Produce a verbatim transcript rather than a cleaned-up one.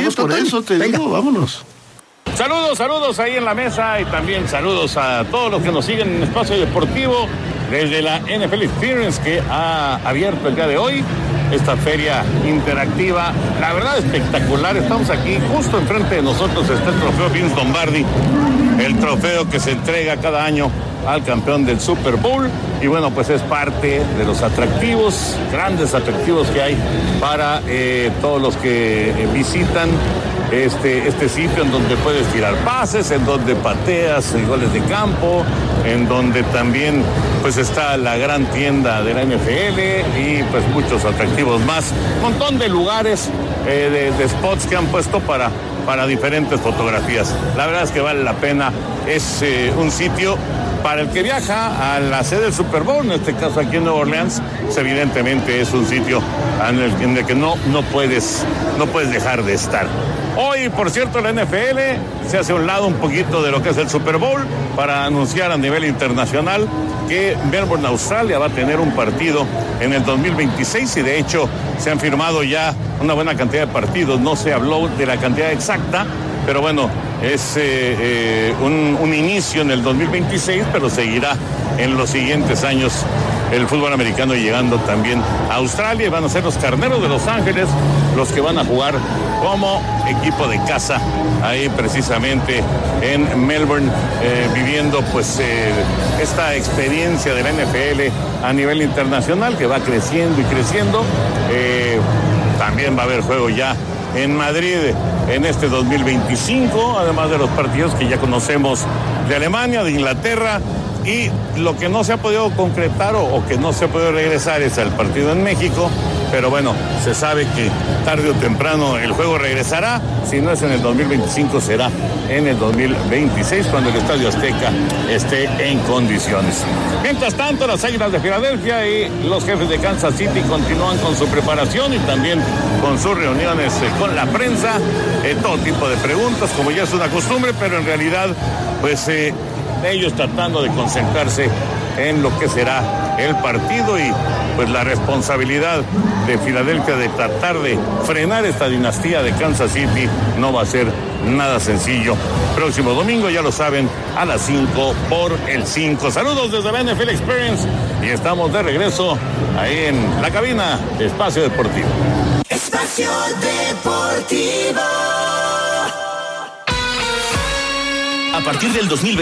vamos por eso, te Venga. digo, vámonos. Saludos, saludos ahí en la mesa y también saludos a todos los que nos siguen en Espacio Deportivo desde la N F L Experience que ha abierto el día de hoy esta feria interactiva, la verdad espectacular. Estamos aquí, justo enfrente de nosotros está el trofeo Vince Lombardi, el trofeo que se entrega cada año al campeón del Super Bowl y bueno, pues es parte de los atractivos, grandes atractivos que hay para eh, todos los que eh, visitan Este, este sitio en donde puedes tirar pases, en donde pateas goles de campo, en donde también pues está la gran tienda de la N F L y pues muchos atractivos más, un montón de lugares eh, de, de spots que han puesto para, para diferentes fotografías. La verdad es que vale la pena, es eh, un sitio para el que viaja a la sede del Super Bowl, en este caso aquí en Nueva Orleans, pues evidentemente es un sitio en el, en el que no, no, puedes, no puedes dejar de estar. Hoy, por cierto, la N F L se hace a un lado un poquito de lo que es el Super Bowl para anunciar a nivel internacional que Melbourne, Australia, va a tener un partido en el dos mil veintiséis y de hecho se han firmado ya una buena cantidad de partidos. No se habló de la cantidad exacta, pero bueno, es eh, eh, un, un inicio en el dos mil veintiséis, pero seguirá en los siguientes años el fútbol americano llegando también a Australia y van a ser los Carneros de Los Ángeles los que van a jugar como equipo de casa ahí precisamente en Melbourne, eh, viviendo pues eh, esta experiencia de la N F L a nivel internacional que va creciendo y creciendo. Eh, también va a haber juego ya en Madrid en este dos mil veinticinco, además de los partidos que ya conocemos de Alemania, de Inglaterra. Y lo que no se ha podido concretar o, o que no se ha podido regresar es el partido en México, pero bueno, se sabe que tarde o temprano el juego regresará, si no es en el dos mil veinticinco será en el dos mil veintiséis cuando el Estadio Azteca esté en condiciones. Mientras tanto, las Águilas de Filadelfia y los Jefes de Kansas City continúan con su preparación y también con sus reuniones eh, con la prensa, eh, todo tipo de preguntas, como ya es una costumbre, pero en realidad, pues... Eh, ellos tratando de concentrarse en lo que será el partido y pues la responsabilidad de Filadelfia de tratar de frenar esta dinastía de Kansas City no va a ser nada sencillo. Próximo domingo, ya lo saben, a las cinco por el cinco. Saludos desde la N F L Experience y estamos de regreso ahí en la cabina de Espacio Deportivo. Espacio Deportivo. A partir del dos mil